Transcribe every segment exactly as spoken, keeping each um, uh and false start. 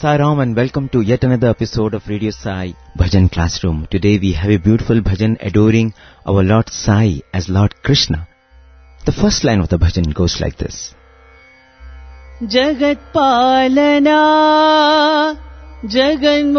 Sai Ram and welcome to yet another episode of Radio Sai Bhajan Classroom. Today we have a beautiful bhajan adoring our Lord Sai as Lord Krishna. The first line of the bhajan goes like this. Jagat Palana Jagan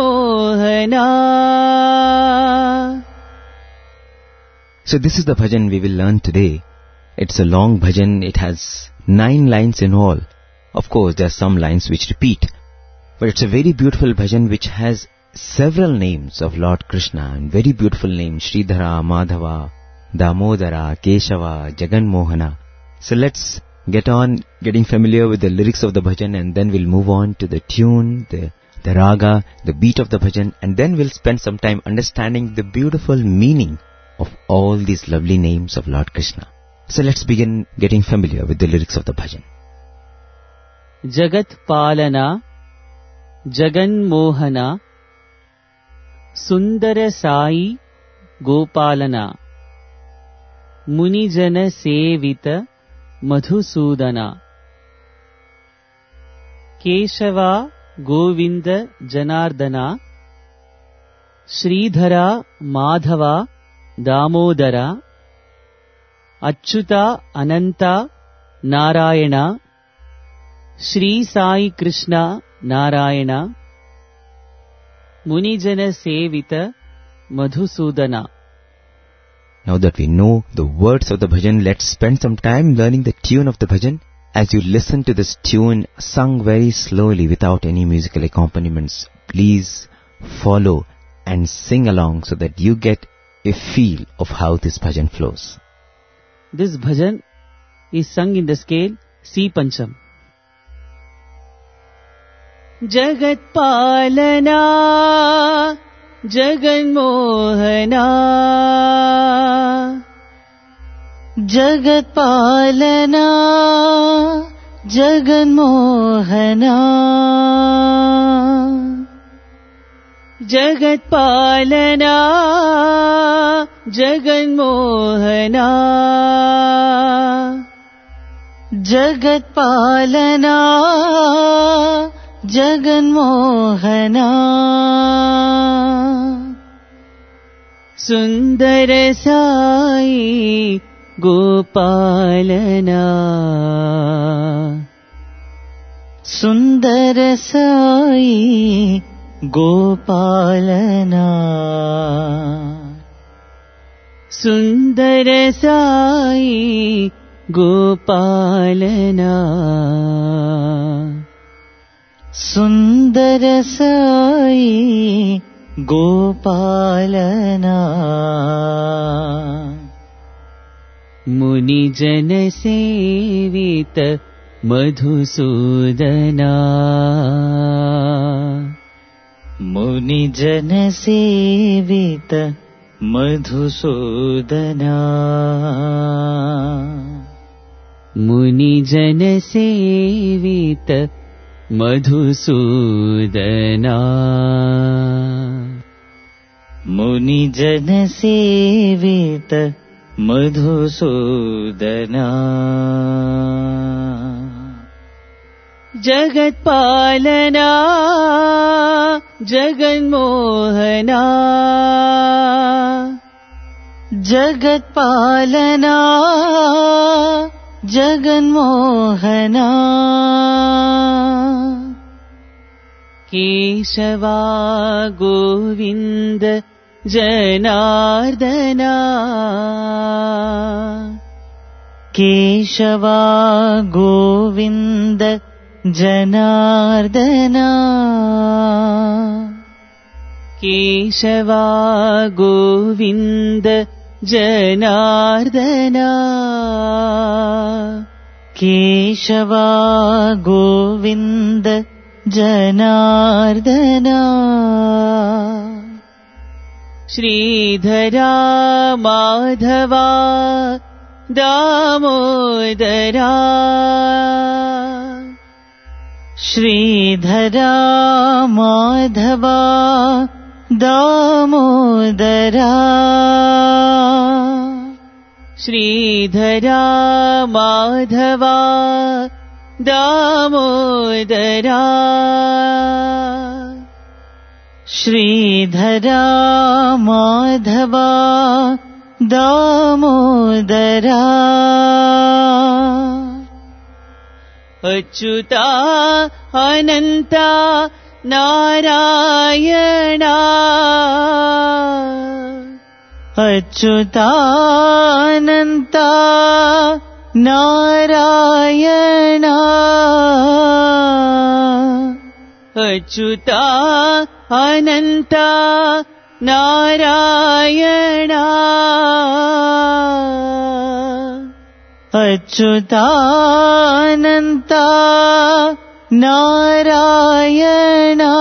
Mohana. So this is the bhajan we will learn today. It's a long bhajan. It has nine lines in all. Of course, there are some lines which repeat. But it's a very beautiful bhajan which has several names of Lord Krishna and very beautiful names. Sridhara, Madhava, Damodara, Keshava, Jagan Mohana. So let's get on getting familiar with the lyrics of the bhajan, and then we'll move on to the tune, the, the raga, the beat of the bhajan, and then we'll spend some time understanding the beautiful meaning of all these lovely names of Lord Krishna. So let's begin getting familiar with the lyrics of the bhajan. Jagat Palana Jagan Mohana Sundara Sai Gopalana Munijana Sevita Madhusudana Keshava Govinda Janardana Sridhara Madhava Damodara Achyuta Ananta Narayana Shri Sai Krishna Narayana Munijana Sevita Madhusudana. Now that we know the words of the bhajan, let's spend some time learning the tune of the bhajan. As you listen to this tune sung very slowly without any musical accompaniments, please follow and sing along so that you get a feel of how this bhajan flows. This bhajan is sung in the scale C Pancham. Jagat Palana Jagan Mohana Jagat Palana Jagan Mohana Jagat Palana Jagan Mohana Jagat Palana Jagan Mohana Sundara Sai Gopalana Sundara Sai Gopalana Sundara Sai Gopalana Sundara Sai Gopalana Munijana Sevita Madhusudana Munijana Sevita Madhusudana Munijana Sevita Madhusudana Munijana Sevita Madhusudana Jagat Palana Jagan Mohana Jagat Palana Jagan Mohana Keshava Govinda Janardana Keshava Govinda Janardana Keshava Govinda Janardana Keshava Govinda Janardana Sridhara Madhava Damodara Sridhara Madhava Damodara Sridhara Madhava Damodara श्रीधरा Madhava Damodara Achyuta Ananta Narayana अच्युतानन्ता Narayana Achyuta Ananta Narayana अच्युतानन्ता Narayana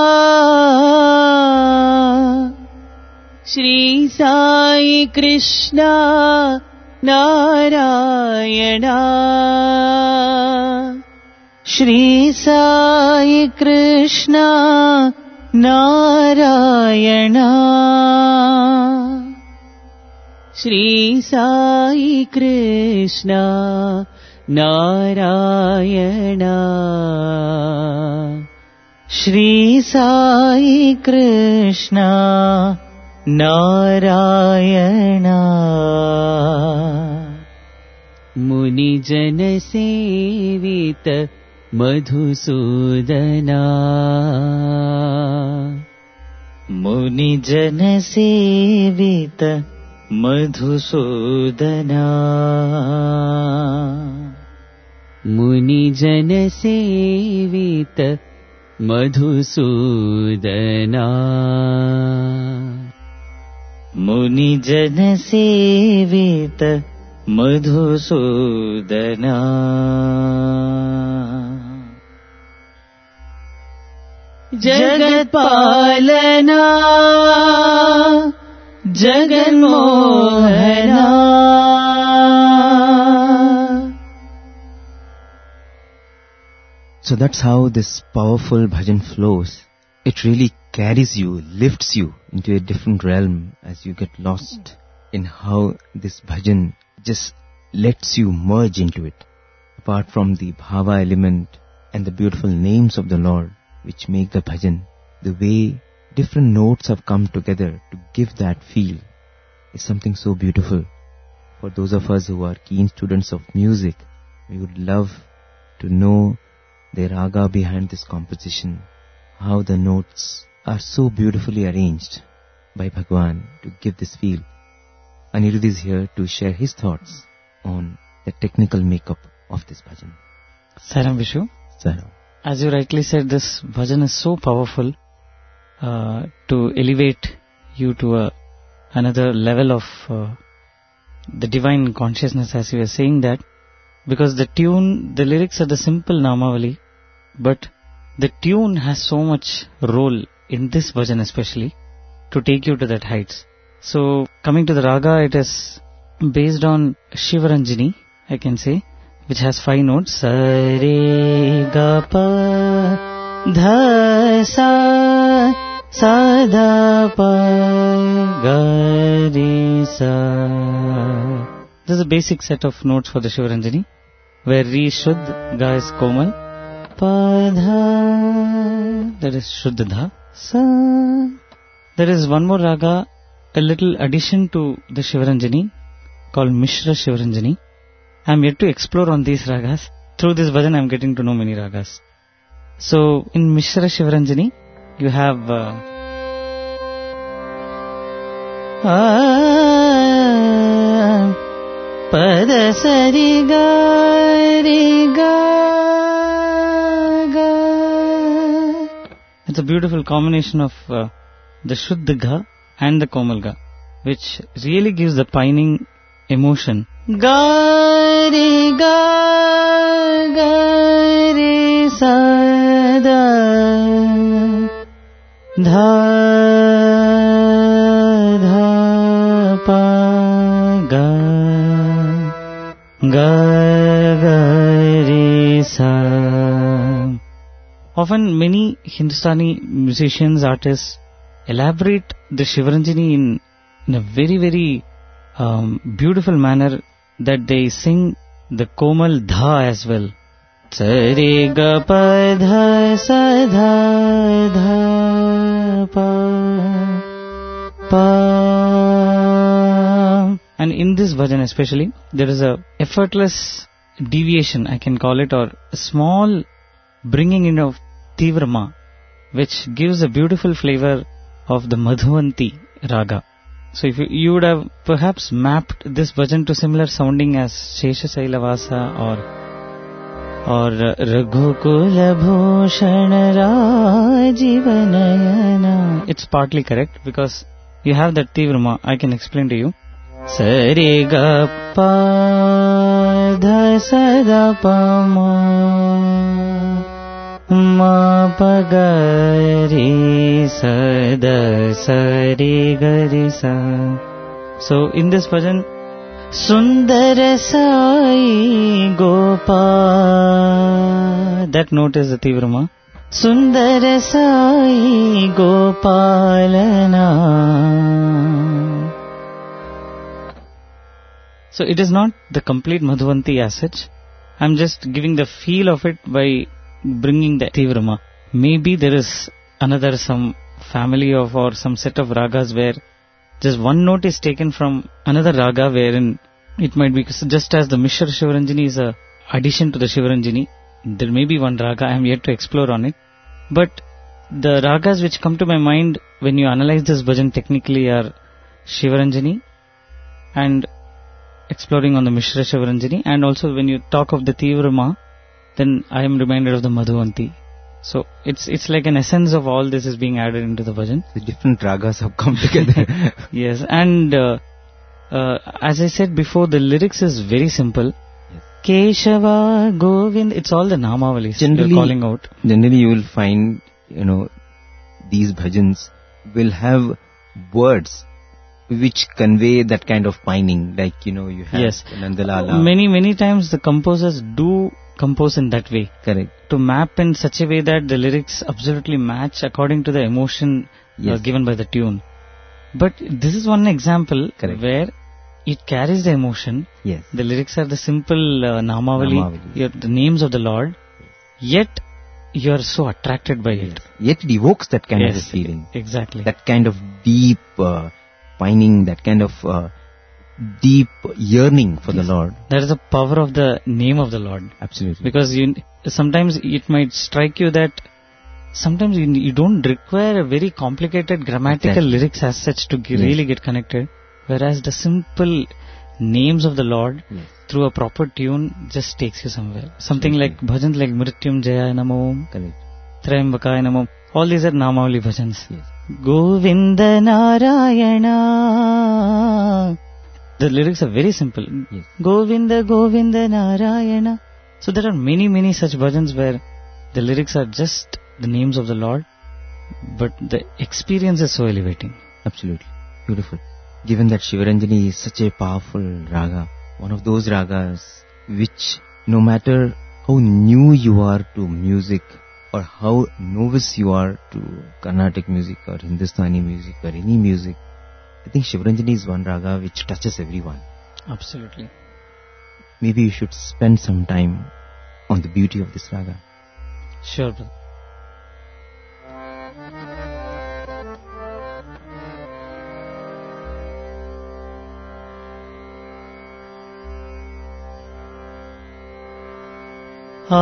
Shri Sai Krishna Narayana Shri Sai Krishna Narayana Shri Sai Krishna Narayana Shri Sai Krishna Narayana मुनिजन सेवित Madhusudana मुनिजन सेवित Madhusudana मुनिजन सेवित Madhusudana मुनिजन सेवित Madhusudana जगत्पालना जगन्मोहना So that's how this powerful bhajan flows. It really carries you, lifts you into a different realm as you get lost in how this bhajan just lets you merge into it. Apart from the bhava element and the beautiful names of the Lord which make the bhajan, the way different notes have come together to give that feel is something so beautiful. For those of us who are keen students of music, we would love to know the raga behind this composition, how the notes are so beautifully arranged by Bhagwan to give this feel. Anirudh is here to share his thoughts on the technical makeup of this bhajan. Saram Vishu. Saram. As you rightly said, this bhajan is so powerful uh, to elevate you to a, another level of uh, the divine consciousness, as you were saying that, because the tune, the lyrics are the simple Namavali, but the tune has so much role in this bhajan especially to take you to that heights. So coming to the raga, it is based on Shivaranjani, I can say, which has five notes. Sa re ga pa dha sa sa da pa ga re sa. This is a basic set of notes for the Shivaranjani, where Re Shuddh, Ga is Komal, Pa Dha, that is Shuddh Dha, Sa. There is one more raga, a little addition to the Shivaranjani, called Mishra Shivaranjani. I am yet to explore on these ragas. Through this bhajan I am getting to know many ragas. So in Mishra Shivaranjani, you have uh, ah, Pada sari ga re ga ga. It's a beautiful combination of uh, the Shuddh Gha and the Komal Ga, which really gives the pining emotion. Ga re ga ga re sa da dha dha pa ga ga ga re sa. Often many Hindustani musicians, artists elaborate the Shivaranjani in, in a very very um, beautiful manner, that they sing the Komal Dha as well. Sari ga pa dha sa dha dha pa pa. And in this bhajan especially, there is a effortless deviation, I can call it, or a small bringing in of Tivrama, which gives a beautiful flavor of the Madhuvanti raga. So if you, you would have perhaps mapped this bhajan to similar sounding as Sheshasailavasa or or Raghukula Bhushana Rajivanayana. It's partly correct because you have that Tivrama. I can explain to you. Sari ga pa dha sa da pa ma ma pa ga ri sa da sa ri ga ri sa. So in this bhajan, Sundara Sai Gopal, that note is the Tivrama. Sundara Sai Gopalana. So it is not the complete Madhuvanti as such. I'm just giving the feel of it by bringing the Tivrama. Maybe there is another some family of or some set of ragas where just one note is taken from another raga, wherein it might be just as the Mishra Shivaranjani is a addition to the Shivaranjani. There may be one raga, I am yet to explore on it. But the ragas which come to my mind when you analyze this bhajan technically are Shivaranjani and exploring on the Mishra Shivaranjani, and also when you talk of the Tivrama, then I am reminded of the Madhuvanti. So it's it's like an essence of all this is being added into the bhajan. The different ragas have come together. Yes, and uh, uh, as I said before, the lyrics is very simple. Yes. Keshava, Govind, it's all the Namavalis Generally, you're calling out. Generally you will find, you know, these bhajans will have words which convey that kind of pining, like, you know, you have yes. Nandalala. Many, many times the composers do compose in that way. Correct. To map in such a way that the lyrics absolutely match according to the emotion yes. uh, given by the tune. But this is one example Correct. Where it carries the emotion. Yes. The lyrics are the simple uh, Namavali, Namavali. the names of the Lord. Yet you are so attracted by yes. it. Yet it evokes that kind yes, of a feeling. Exactly. That kind of deep uh, pining, that kind of uh, deep yearning for yes. the Lord. There is a power of the name of the Lord. Absolutely. Because you sometimes it might strike you that sometimes you, you don't require a very complicated grammatical exactly. lyrics as such to g- yes. really get connected. Whereas the simple names of the Lord yes. through a proper tune just takes you somewhere. Something okay. like bhajans like Mrityunjaya Namo, Trayambakaya Namo. All these are Namavali bhajans. Yes. Govinda Narayana. The lyrics are very simple. Yes. Govinda Govinda Narayana. So there are many many such bhajans where the lyrics are just the names of the Lord, but the experience is so elevating. Absolutely. Beautiful. Given that Shivaranjani is such a powerful raga, one of those ragas which no matter how new you are to music or how novice you are to Carnatic music or Hindustani music or any music, I think Shivaranjani is one raga which touches everyone. Absolutely. Maybe you should spend some time on the beauty of this raga. Sure, brother. Ah,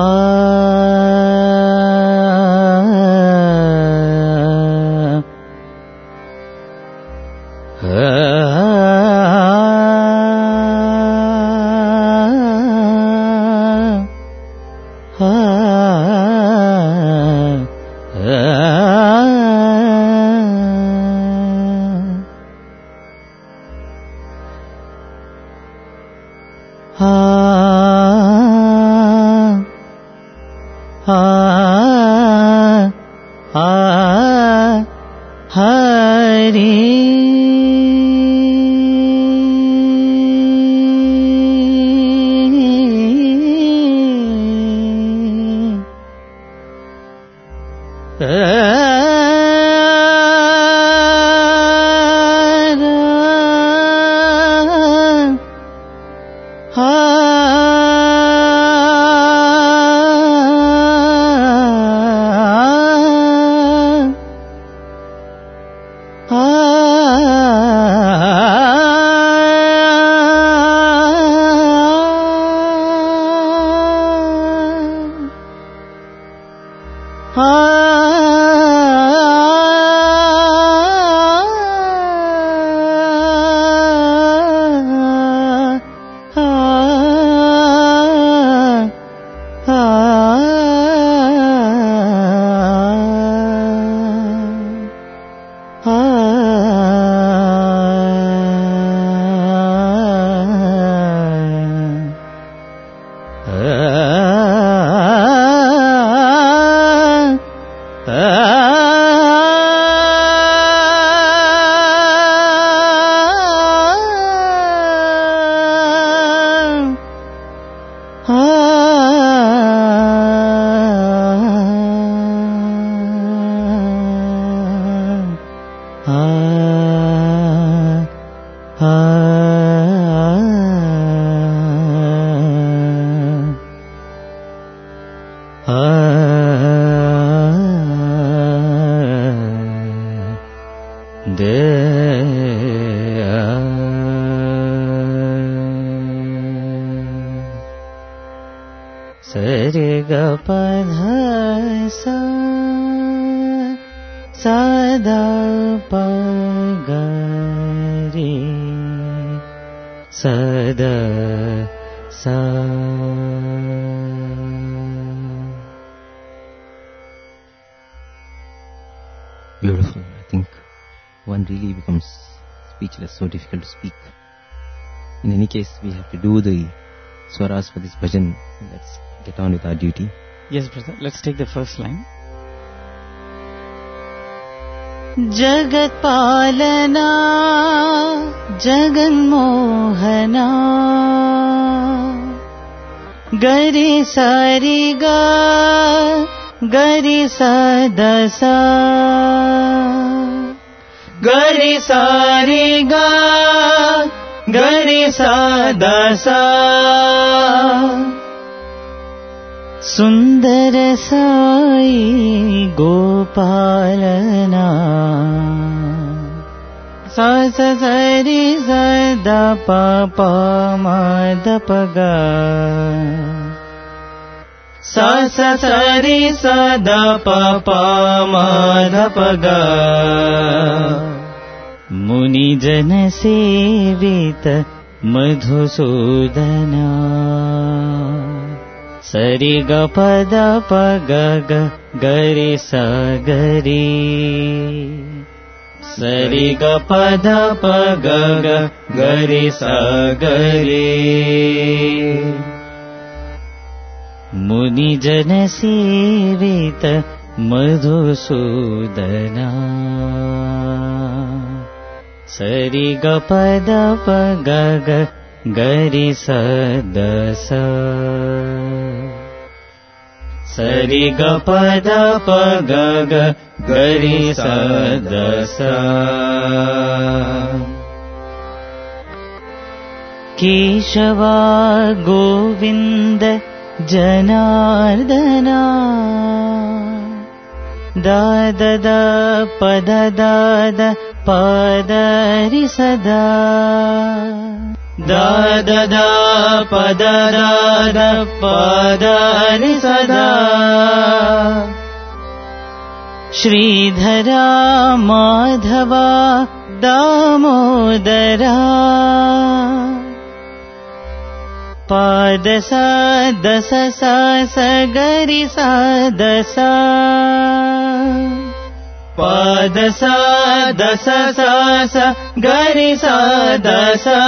Sare ga pa dha sa sa da pa ga re sa da sa. Beautiful. I think one really becomes speechless, so difficult to speak. In any case, we have to do the swaras for this bhajan. Let's get on with our duty. Yes, brother. Let's take the first line. Jagat Palana, Jagan Mohana, Gari Sari Ga, Gari Sadasa, Gari Sari Ga, Gari Sadasa, Sundar Sai Gopalana, Sa sa sari sa da pa pa ma da pa ga, sa sa sari sa da pa pa ma da pa ga. Muni jana sevita Madhusudana, Sari ga pa da pa ga ga gari sa gari, Sari ga pa da pa ga ga gari sa gari. Muni jana sevita Madhusudana, Sari ga pa da pa ga ga gari sa da sa, Sari ga pa da pa ga ga gari sa da sa. Keshava Govinda Janardana, da da da pa da da da pa da ri sa da, da da da pa da da da pa da ri sa da. Shridhara Madhava Damodara, pa da sa da sa sa sa gari sa da sa, pa da sa da sa sa sa gari sa da sa.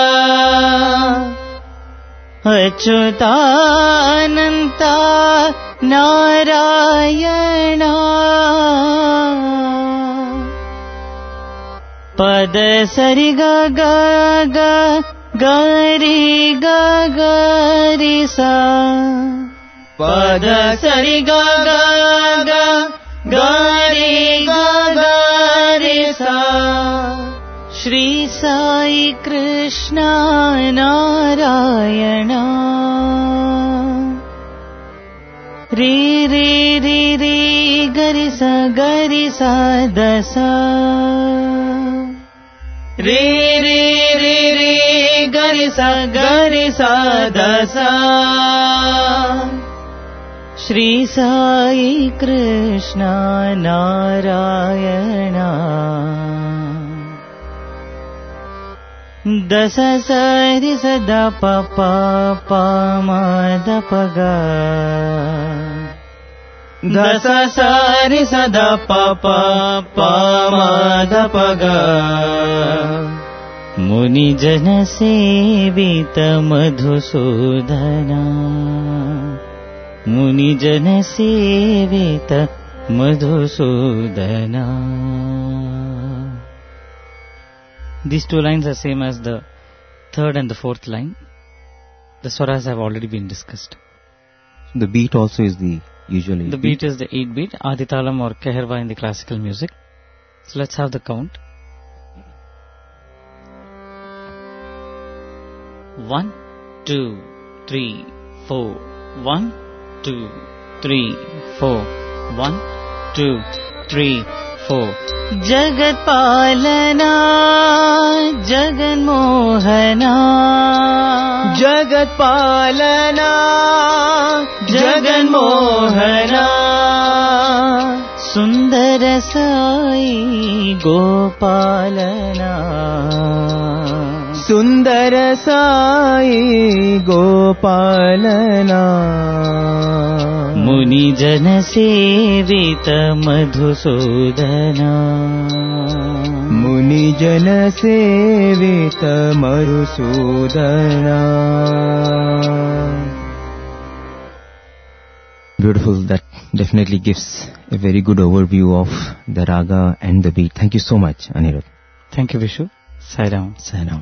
Achyutananta Narayana, pada sari ga ga ga gari ga gari sa, pada sari ga ga ga gari ga gari sa. Shri Sai Krishna Narayana, Re re re re gari sa gari sa da sa, Re re re re gari sa gari sa da sa. Shri Sai Krishna Narayana, Dasa sari sada pa pa pa ma da pa ga, Dasa sari sada pa pa pa ma da pa ga. Muni jana sevita Madhusudana, Muni jana sevita Madhusudana. These two lines are same as the third and the fourth line. The swaras have already been discussed. The beat also is the usual eight The beat is the eight beat, Aditalam or Keherva in the classical music. So let's have the count. One, two, three, four. One, two, three, four. One, two, three, four. Jagat Palana, Jagan Mohana, Jagat Palana, Jagan Mohana. Sundara Sai Gopalana. Sundara Sai Gopalana. Muni Jana Sevita Madhusudana. Muni Jana Sevita Madhusudana. Beautiful. That definitely gives a very good overview of the raga and the beat. Thank you so much, Anirudh. Thank you, Vishu. Sai Ram. Sai Ram.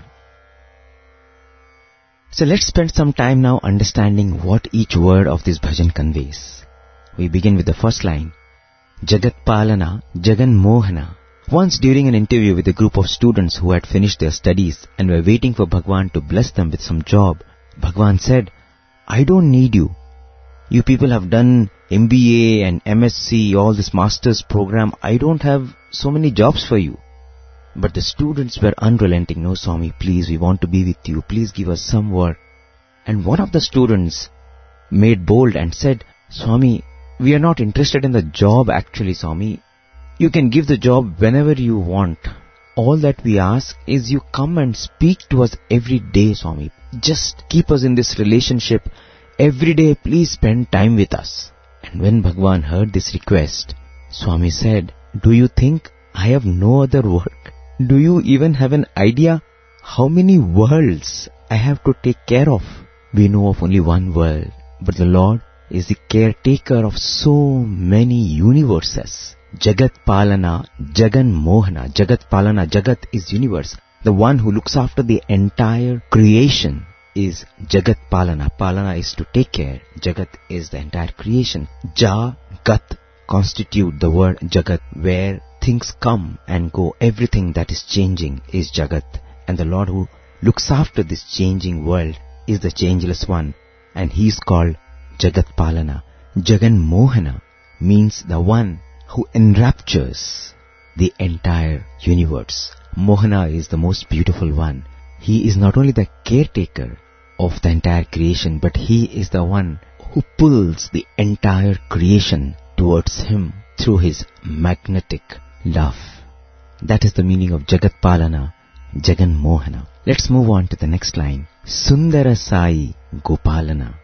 So let's spend some time now understanding what each word of this bhajan conveys. We begin with the first line. Jagat Palana, Jagan Mohana. Once during an interview with a group of students who had finished their studies and were waiting for Bhagwan to bless them with some job, Bhagwan said, I don't need you. You people have done M B A and M S c, all this master's program. I don't have so many jobs for you. But the students were unrelenting. No, Swami, please, we want to be with you. Please give us some work. And one of the students made bold and said, Swami, we are not interested in the job actually, Swami. You can give the job whenever you want. All that we ask is you come and speak to us every day, Swami. Just keep us in this relationship. Every day, please spend time with us. And when Bhagwan heard this request, Swami said, do you think I have no other work? Do you even have an idea how many worlds I have to take care of? We know of only one world, but the Lord is the caretaker of so many universes. Jagat Palana, Jagan Mohana. Jagat Palana, Jagat is universe. The one who looks after the entire creation is Jagat Palana. Palana is to take care. Jagat is the entire creation. Ja, Gat constitute the word Jagat, where things come and go. Everything that is changing is Jagat. And the Lord who looks after this changing world is the changeless one. And he is called Jagat Palana. Jagan Mohana means the one who enraptures the entire universe. Mohana is the most beautiful one. He is not only the caretaker of the entire creation, but he is the one who pulls the entire creation towards him through his magnetic love. That is the meaning of Jagat Palana, Jagan Mohana. Let's move on to the next line. Sundara Sai Gopalana.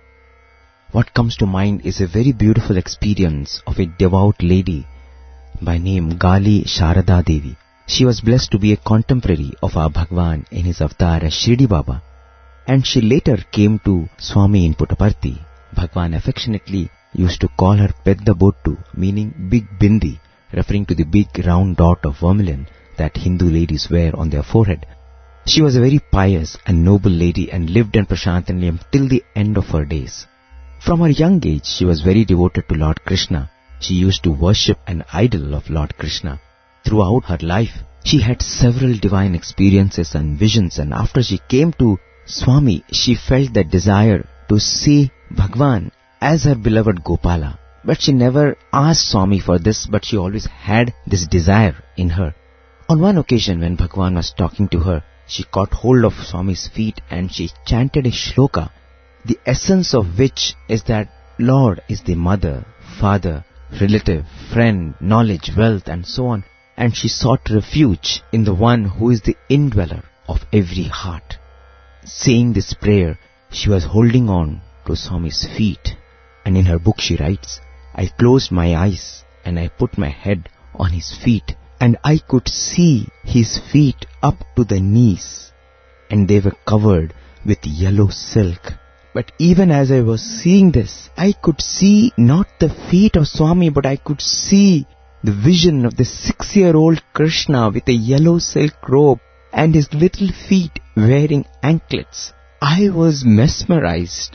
What comes to mind is a very beautiful experience of a devout lady by name Gali Sharada Devi. She was blessed to be a contemporary of our Bhagwan in his avatar as Shirdi Baba, and she later came to Swami in Puttaparthi. Bhagwan affectionately used to call her Pedda Bottu, meaning big bindi, referring to the big round dot of vermilion that Hindu ladies wear on their forehead. She was a very pious and noble lady and lived in Prashantaniyam till the end of her days. From her young age, she was very devoted to Lord Krishna. She used to worship an idol of Lord Krishna. Throughout her life, she had several divine experiences and visions, and after she came to Swami, she felt that desire to see Bhagwan as her beloved Gopala. But she never asked Swami for this, but she always had this desire in her. On one occasion when Bhagwan was talking to her, she caught hold of Swami's feet and she chanted a shloka, the essence of which is that Lord is the mother, father, relative, friend, knowledge, wealth and so on. And she sought refuge in the one who is the indweller of every heart. Saying this prayer, she was holding on to Swami's feet. And in her book she writes, I closed my eyes and I put my head on his feet, and I could see his feet up to the knees, and they were covered with yellow silk. But even as I was seeing this, I could see not the feet of Swami, but I could see the vision of the six-year-old Krishna with a yellow silk robe and his little feet wearing anklets. I was mesmerized.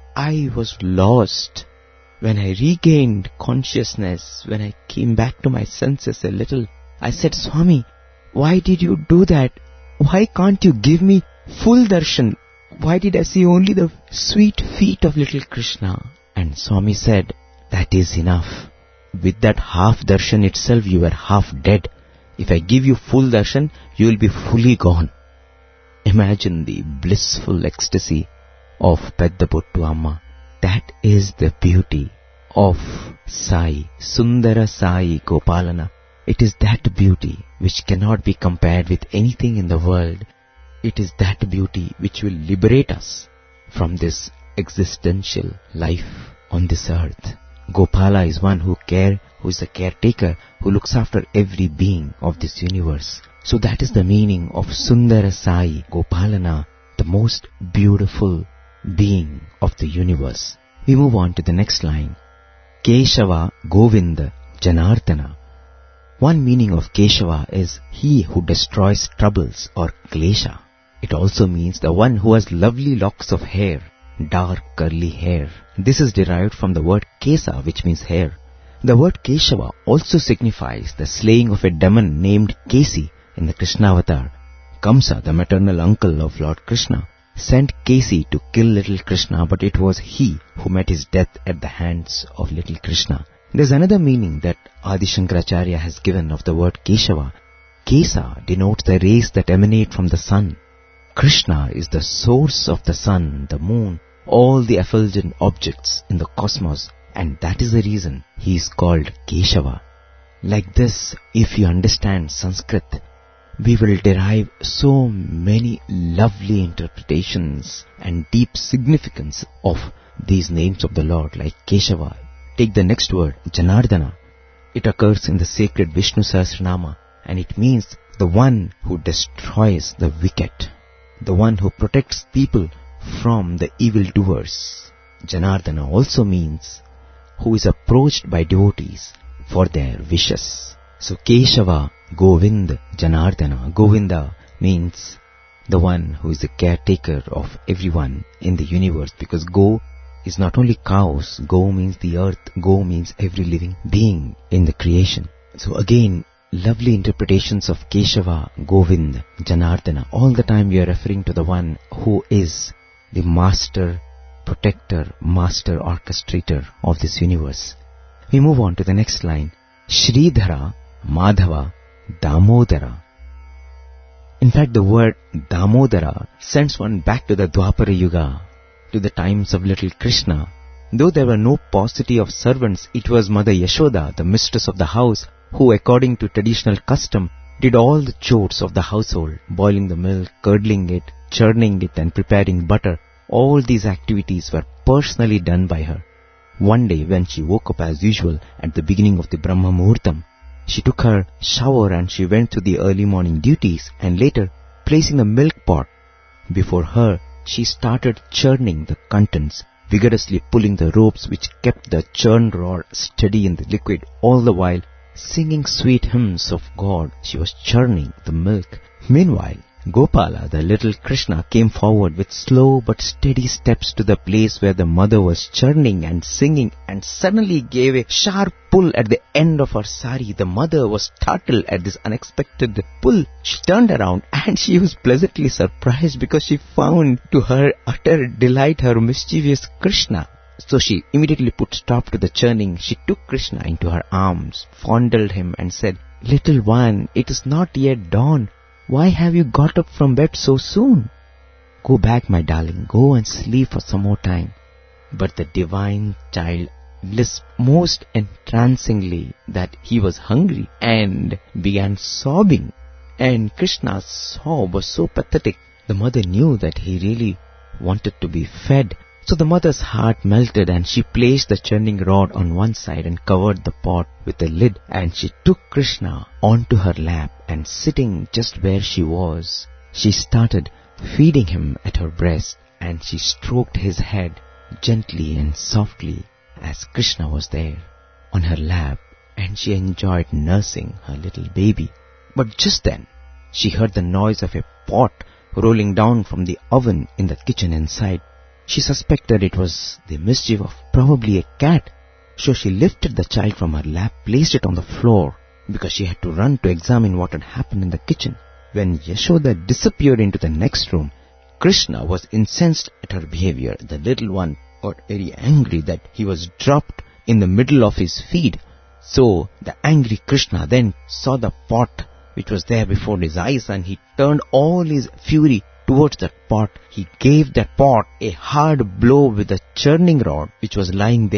I was lost. When I regained consciousness, when I came back to my senses a little, I said, Swami, why did you do that? Why can't you give me full darshan? Why did I see only the sweet feet of little Krishna? And Swami said, that is enough. With that half darshan itself, you were half dead. If I give you full darshan, you will be fully gone. Imagine the blissful ecstasy of Pedda Bottu Amma. That is the beauty of Sai, Sundara Sai Gopalana. It is that beauty which cannot be compared with anything in the world. It is that beauty which will liberate us from this existential life on this earth. Gopala is one who care, who is a caretaker, who looks after every being of this universe. So that is the meaning of Sundara Sai Gopalana, the most beautiful being of the universe. We move on to the next line. Keshava Govinda Janardana. One meaning of Keshava is he who destroys troubles or klesha. It also means the one who has lovely locks of hair, dark curly hair. This is derived from the word Kesa, which means hair. The word Keshava also signifies the slaying of a demon named Kesi in the Krishna avatar. Kamsa, the maternal uncle of Lord Krishna, sent Kesi to kill little Krishna, but it was he who met his death at the hands of little Krishna. There is another meaning that Adi Shankaracharya has given of the word Keshava. Kesa denotes the rays that emanate from the sun. Krishna is the source of the sun, the moon, all the effulgent objects in the cosmos, and that is the reason he is called Keshava. Like this, if you understand Sanskrit, we will derive so many lovely interpretations and deep significance of these names of the Lord, like Keshava. Take the next word, Janardana. It occurs in the sacred Vishnu Sahasranama, and it means the one who destroys the wicked, the one who protects people from the evildoers. Janardana also means who is approached by devotees for their wishes. So Keshava, Govind, Janardana. Govinda means the one who is the caretaker of everyone in the universe, because Go is not only cows, Go means the earth, Go means every living being in the creation. So again, lovely interpretations of Keshava, Govind, Janardana. All the time we are referring to the one who is the master protector, master orchestrator of this universe. We move on to the next line. Sridhara, Madhava, Damodara. In fact, the word Damodara sends one back to the Dwapara Yuga, to the times of little Krishna. Though there were no paucity of servants, it was Mother Yashoda, the mistress of the house, who, according to traditional custom, did all the chores of the household, boiling the milk, curdling it, churning it, and preparing butter. All these activities were personally done by her. One day, when she woke up as usual at the beginning of the Brahma Muhurtam, she took her shower and she went to the early morning duties, and later, placing the milk pot before her, she started churning the contents, vigorously pulling the ropes which kept the churn rod steady in the liquid, all the while singing sweet hymns of God. She was churning the milk. Meanwhile, Gopala, the little Krishna, came forward with slow but steady steps to the place where the mother was churning and singing, and suddenly gave a sharp pull at the end of her sari. The mother was startled at this unexpected pull. She turned around and she was pleasantly surprised, because she found to her utter delight her mischievous Krishna. So she immediately put stop to the churning. She took Krishna into her arms, fondled him, and said, "Little one, it is not yet dawn. Why have you got up from bed so soon? Go back, my darling, go and sleep for some more time." But the divine child lisped most entrancingly that he was hungry and began sobbing. And Krishna's sob was so pathetic. The mother knew that he really wanted to be fed. So the mother's heart melted, and she placed the churning rod on one side and covered the pot with a lid, and she took Krishna onto her lap, and sitting just where she was, she started feeding him at her breast, and she stroked his head gently and softly as Krishna was there on her lap, and she enjoyed nursing her little baby. But just then, she heard the noise of a pot rolling down from the oven in the kitchen inside. She suspected it was the mischief of probably a cat, so she lifted the child from her lap, placed it on the floor, because she had to run to examine what had happened in the kitchen. When Yashoda disappeared into the next room, Krishna was incensed at her behavior. The little one got very angry that he was dropped in the middle of his feed. So the angry Krishna then saw the pot which was there before his eyes, and he turned all his fury towards that pot. He gave that pot a hard blow with the churning rod which was lying there,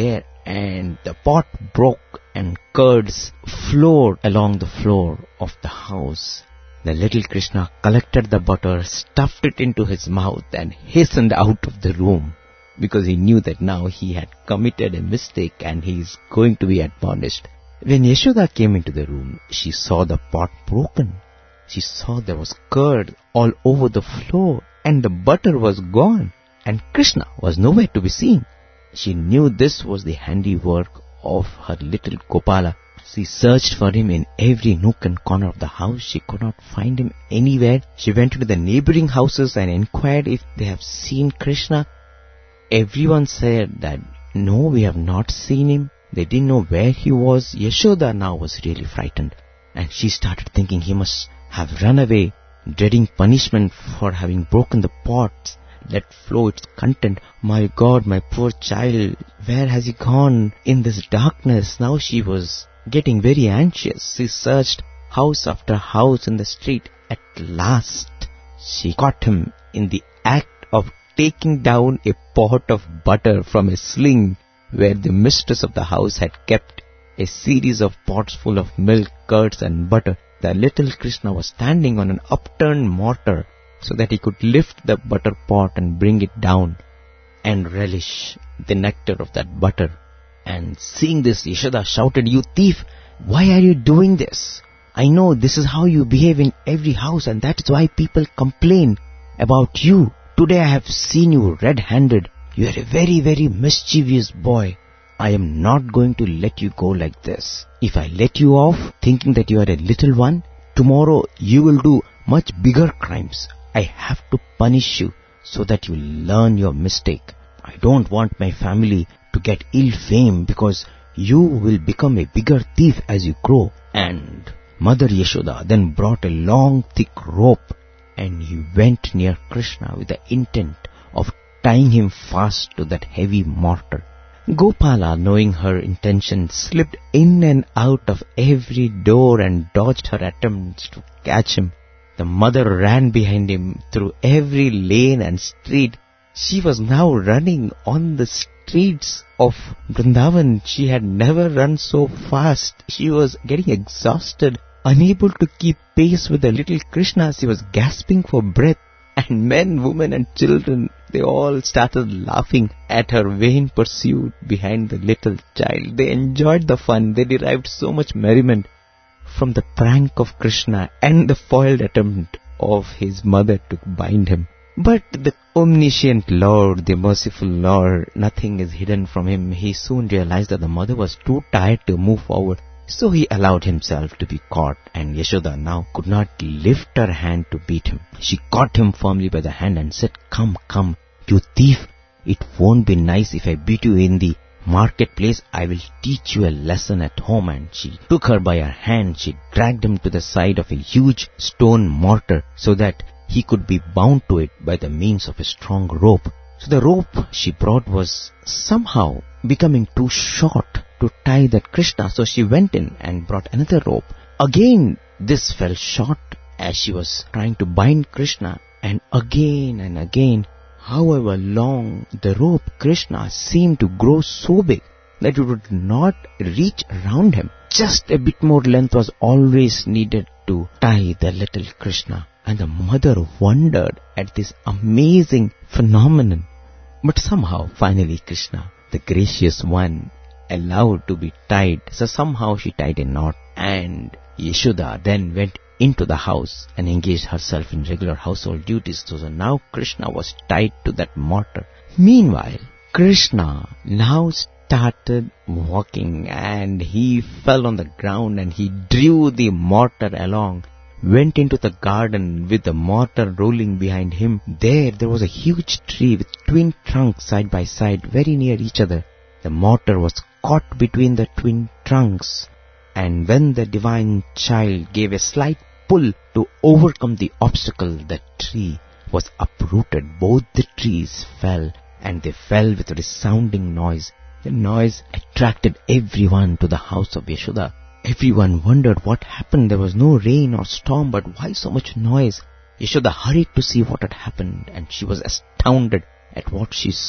and the pot broke and curds flowed along the floor of the house. The little Krishna collected the butter, stuffed it into his mouth and hastened out of the room, because he knew that now he had committed a mistake and he is going to be admonished. When Yashoda came into the room, she saw the pot broken. She saw there was curd all over the floor and the butter was gone and Krishna was nowhere to be seen. She knew this was the handiwork of her little Gopala. She searched for him in every nook and corner of the house. She could not find him anywhere. She went to the neighboring houses and inquired if they have seen Krishna. Everyone said that, no, we have not seen him. They didn't know where he was. Yashoda now was really frightened, and she started thinking he must have run away, dreading punishment for having broken the pots, let flow its content. My God, my poor child, where has he gone in this darkness? Now she was getting very anxious. She searched house after house in the street. At last, she caught him in the act of taking down a pot of butter from a sling where the mistress of the house had kept a series of pots full of milk, curds and butter. The little Krishna was standing on an upturned mortar so that he could lift the butter pot and bring it down and relish the nectar of that butter. And seeing this, Yashoda shouted, "You thief! Why are you doing this? I know this is how you behave in every house, and that is why people complain about you. Today I have seen you red-handed. You are a very, very mischievous boy. I am not going to let you go like this. If I let you off, thinking that you are a little one, tomorrow you will do much bigger crimes. I have to punish you so that you learn your mistake. I don't want my family to get ill fame because you will become a bigger thief as you grow." And Mother Yashoda then brought a long thick rope, and he went near Krishna with the intent of tying him fast to that heavy mortar. Gopala, knowing her intention, slipped in and out of every door and dodged her attempts to catch him. The mother ran behind him through every lane and street. She was now running on the streets of Vrindavan. She had never run so fast. She was getting exhausted, unable to keep pace with the little Krishna. She was gasping for breath. And men, women and children, they all started laughing at her vain pursuit behind the little child. They enjoyed the fun. They derived so much merriment from the prank of Krishna and the foiled attempt of his mother to bind him. But the omniscient Lord, the merciful Lord, nothing is hidden from him. He soon realized that the mother was too tired to move forward. So he allowed himself to be caught, and Yashoda now could not lift her hand to beat him. She caught him firmly by the hand and said, "Come, come, you thief. It won't be nice if I beat you in the marketplace. I will teach you a lesson at home." And she took her by her hand. She dragged him to the side of a huge stone mortar so that he could be bound to it by the means of a strong rope. So the rope she brought was somehow becoming too short to tie that Krishna. So she went in and brought another rope. Again, this fell short as she was trying to bind Krishna. And again and again, however long the rope, Krishna seemed to grow so big that it would not reach around him. Just a bit more length was always needed to tie the little Krishna. And the mother wondered at this amazing phenomenon. But somehow, finally, Krishna, the gracious one, allowed to be tied. So somehow she tied a knot. And Yashoda then went into the house and engaged herself in regular household duties. So now Krishna was tied to that mortar. Meanwhile, Krishna now started walking, and he fell on the ground and he drew the mortar along. Went into the garden with the mortar rolling behind him. There, there was a huge tree with twin trunks side by side, very near each other. The mortar was caught between the twin trunks, and when the divine child gave a slight pull to overcome the obstacle, the tree was uprooted. Both the trees fell, and they fell with a resounding noise. The noise attracted everyone to the house of Yashoda. Everyone wondered what happened. There was no rain or storm, but why so much noise? Yashoda hurried to see what had happened, and she was astounded at what she saw.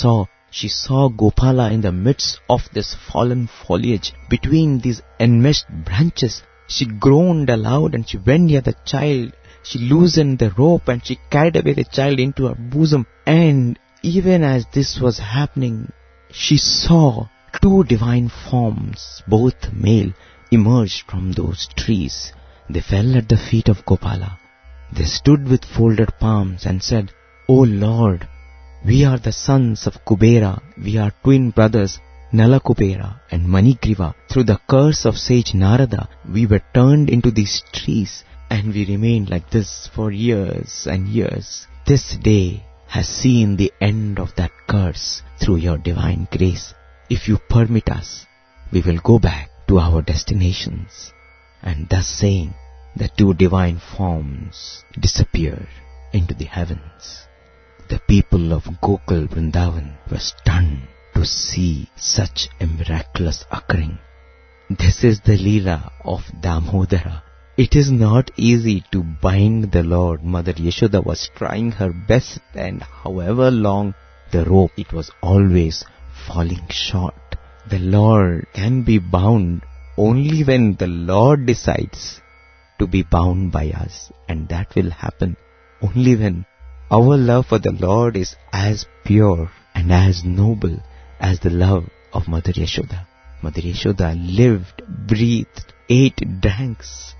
she saw Gopala in the midst of this fallen foliage, between these enmeshed branches. She groaned aloud and she went near the child. She loosened the rope and she carried away the child into her bosom. And even as this was happening, she saw two divine forms, both male, emerged from those trees. They fell at the feet of Gopala. They stood with folded palms and said, "O Lord, we are the sons of Kubera. We are twin brothers, Nalakubera and Manigriva. Through the curse of sage Narada, we were turned into these trees, and we remained like this for years and years. This day has seen the end of that curse through your divine grace. If you permit us, we will go back to our destinations." And thus saying, the two divine forms disappeared into the heavens. The people of Gokul Vrindavan were stunned to see such a miraculous occurring. This is the Leela of Damodara. It is not easy to bind the Lord. Mother Yashoda was trying her best, and however long the rope, it was always falling short. The Lord can be bound only when the Lord decides to be bound by us, and that will happen only when our love for the Lord is as pure and as noble as the love of Mother Yashoda. Mother Yashoda lived, breathed, ate, drank,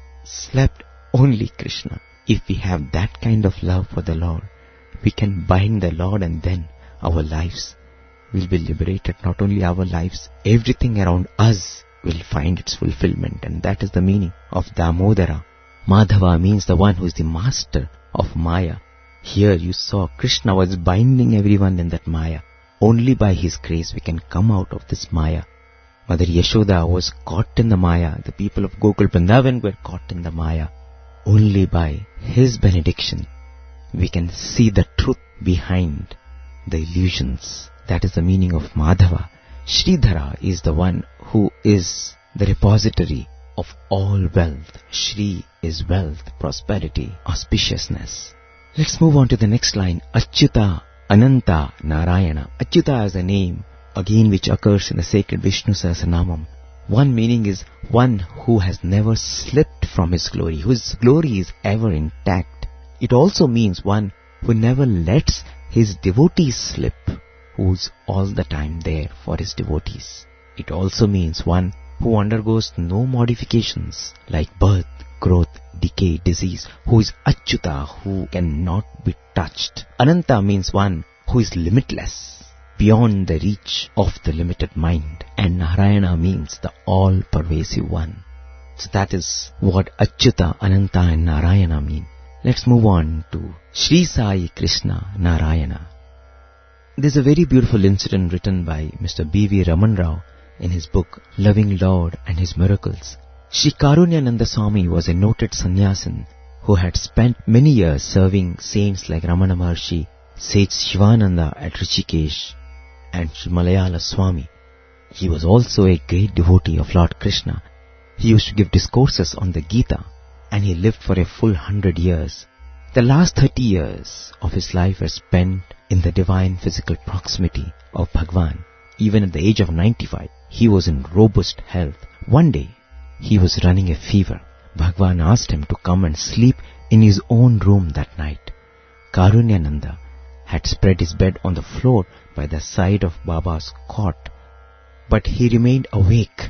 slept only Krishna. If we have that kind of love for the Lord, we can bind the Lord, and then our lives will be liberated. Not only our lives, everything around us will find its fulfillment, and that is the meaning of Damodara. Madhava means the one who is the master of Maya. Here you saw Krishna was binding everyone in that Maya. Only by his grace we can come out of this Maya. Mother Yashoda was caught in the Maya. The people of Gokul Vrindavan were caught in the Maya. Only by his benediction we can see the truth behind the illusions. That is the meaning of Madhava. Sridhara is the one who is the repository of all wealth. Shri is wealth, prosperity, auspiciousness. Let's move on to the next line. Achyuta Ananta Narayana. Achyuta is a name, again which occurs in the sacred Vishnu Sahasranamam. One meaning is one who has never slipped from his glory, whose glory is ever intact. It also means one who never lets his devotees slip, who's all the time there for his devotees. It also means one who undergoes no modifications like birth, growth, decay, disease, who is Achyuta, who cannot be touched. Ananta means one who is limitless, beyond the reach of the limited mind. And Narayana means the all-pervasive one. So that is what Achyuta, Ananta and Narayana mean. Let's move on to Sri Sai Krishna Narayana. There's a very beautiful incident written by Mister B V Raman Rao in his book Loving Lord and His Miracles. Sri Karunyananda Swami was a noted sannyasin who had spent many years serving saints like Ramana Maharshi, Sage Shivananda at Rishikesh, and Sri Malayala Swami. He was also a great devotee of Lord Krishna. He used to give discourses on the Gita, and he lived for a full hundred years. The last thirty years of his life were spent in the divine physical proximity of Bhagwan. Even at the age of ninety-five, he was in robust health. One day, he was running a fever. Bhagwan asked him to come and sleep in his own room that night. Karunyananda had spread his bed on the floor by the side of Baba's cot, but he remained awake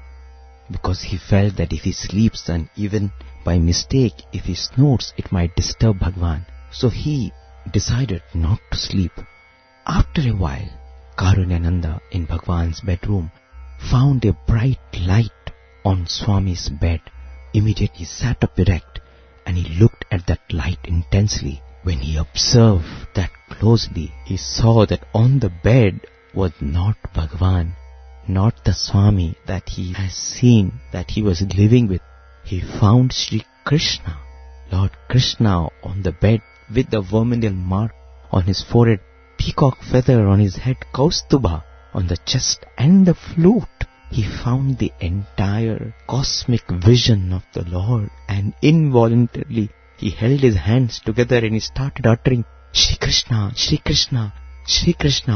because he felt that if he sleeps and even by mistake if he snores, it might disturb Bhagwan. So he decided not to sleep. After a while, Karunyananda in Bhagwan's bedroom found a bright light on Swami's bed. Immediately he sat up erect and he looked at that light intensely. When he observed that closely, he saw that on the bed was not Bhagwan, not the Swami that he has seen, that he was living with. He found Sri Krishna, Lord Krishna, on the bed with the vermilion mark on his forehead, peacock feather on his head, Kaustubha on the chest, and the flute. He found the entire cosmic vision of the Lord, and involuntarily he held his hands together and he started uttering Shri Krishna, Shri Krishna, Shri Krishna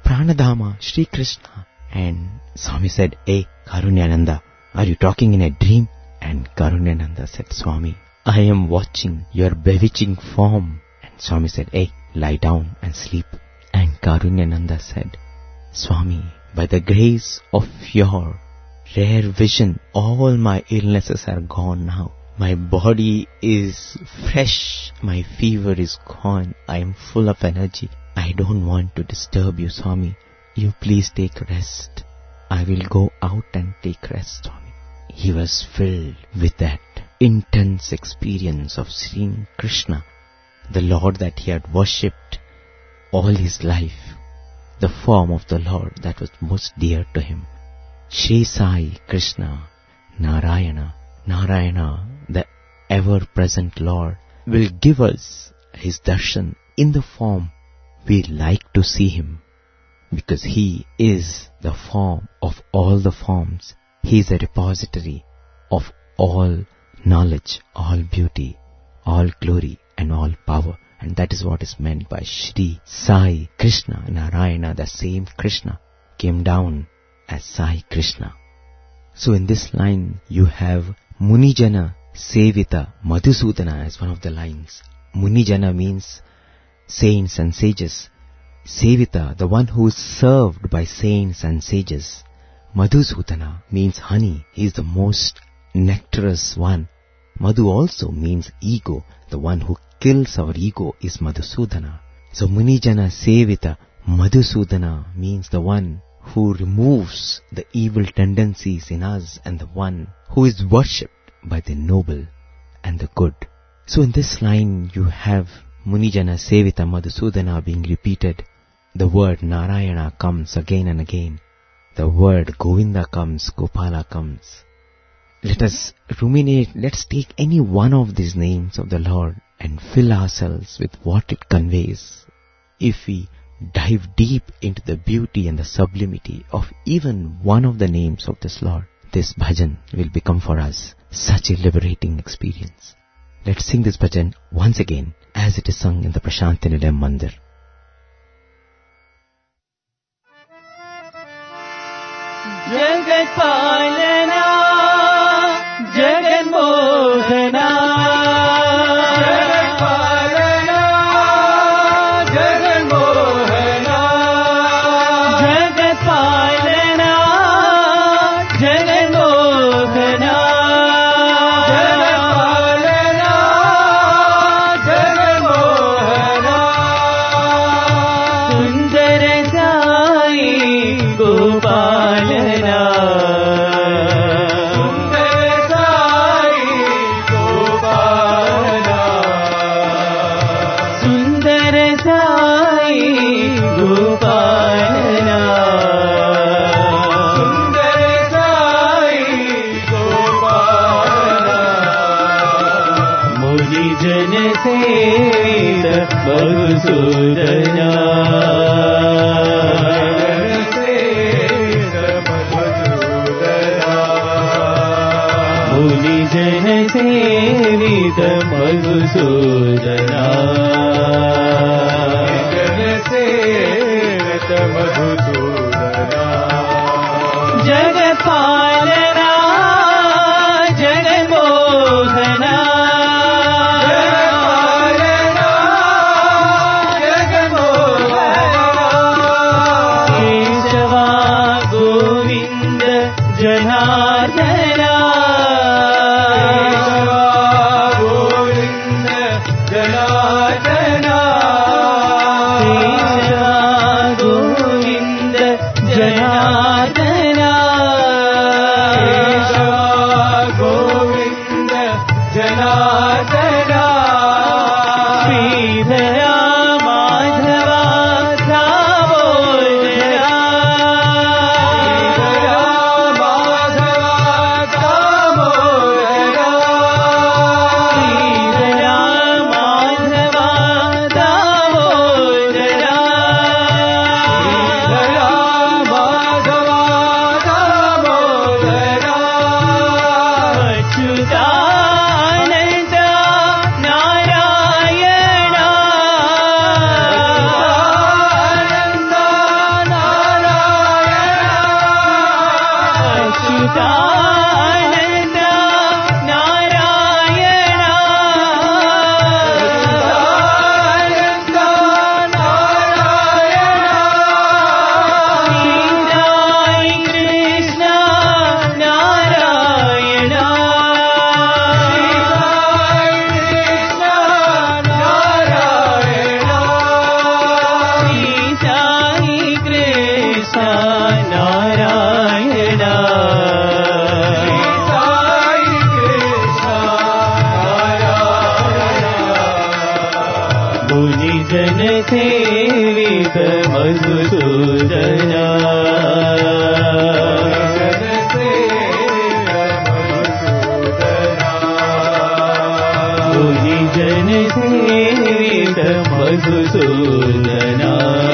Pranadhama, Shri Krishna. And Swami said, hey, Karunyananda, are you talking in a dream? And Karunyananda said, Swami, I am watching your bewitching form. And Swami said, hey, lie down and sleep. And Karunyananda said, Swami, by the grace of your rare vision, all my illnesses are gone now. My body is fresh. My fever is gone. I am full of energy. I don't want to disturb you, Swami. You please take rest. I will go out and take rest, Swami. He was filled with that intense experience of seeing Krishna, the Lord that he had worshipped all his life, the form of the Lord that was most dear to him. Shri Sai Krishna, Narayana, Narayana, the ever-present Lord, will give us his darshan in the form we like to see him, because he is the form of all the forms. He is a repository of all knowledge, all beauty, all glory and all power. And that is what is meant by Shri Sai Krishna. Narayana, the same Krishna, came down as Sai Krishna. So in this line you have Munijana Sevita Madhusudana as one of the lines. Munijana means saints and sages. Sevita, the one who is served by saints and sages. Madhusudana means honey. He is the most nectarous one. Madhu also means ego. The one who kills our ego is Madhusudana. So Munijana Sevita Madhusudana means the one who removes the evil tendencies in us and the one who is worshipped by the noble and the good. So in this line you have Munijana Sevita Madhusudana being repeated. The word Narayana comes again and again. The word Govinda comes, Gopala comes. Let us ruminate, let's take any one of these names of the Lord and fill ourselves with what it conveys. If we dive deep into the beauty and the sublimity of even one of the names of this Lord, this bhajan will become for us such a liberating experience. Let's sing this bhajan once again as it is sung in the Prashanti Nilayam Mandir. Jagat Palana, Jagat Mohana, Jagat Palana, Jagat Mohana, Jagat Palana, Jagat Mohana, Jagat Palana, Jagat Mohana, Sundara Sai Gopalana. Madhusudana, Muni Jana Sevita Madhusudana, Jagat Palana, Jagat Mohana, Narayana. Jana sevita Madhusudana. Muni jana sevita Madhusudana.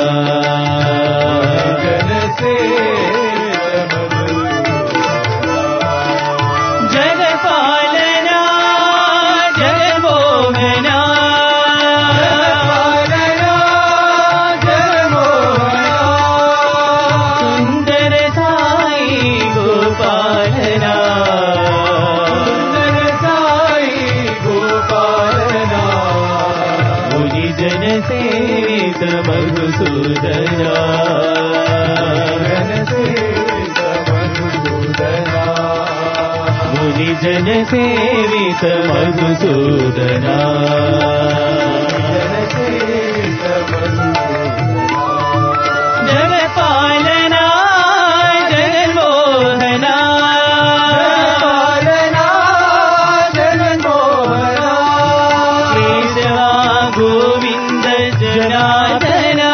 Madhusudana. Muni jana sevita Madhusudana. Jagapalana Jaganmohana. Kesava Govinda Janardana.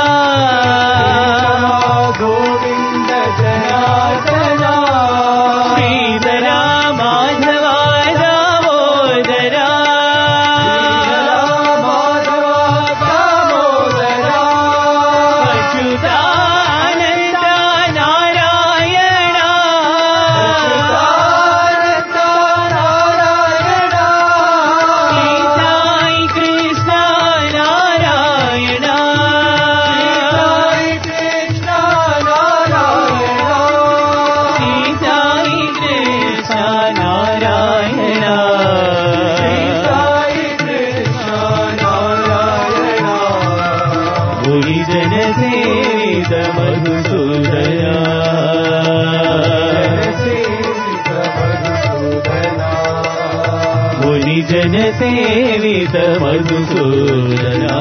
Jana sevita Madhusudana.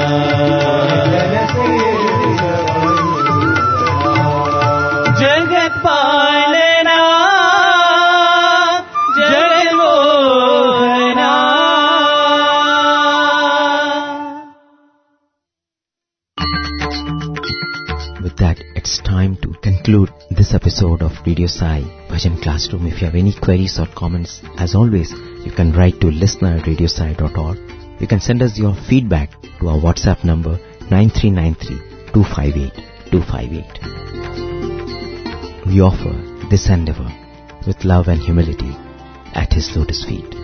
Jagatpalana Jaganmohana. With that, it's time to conclude this episode of Radio Sai Bhajan Classroom. If you have any queries or comments, as always, you can write to listener at radio sai dot org. You can send us your feedback to our WhatsApp number nine three nine three, two five eight, two five eight. We offer this endeavor with love and humility at His lotus feet.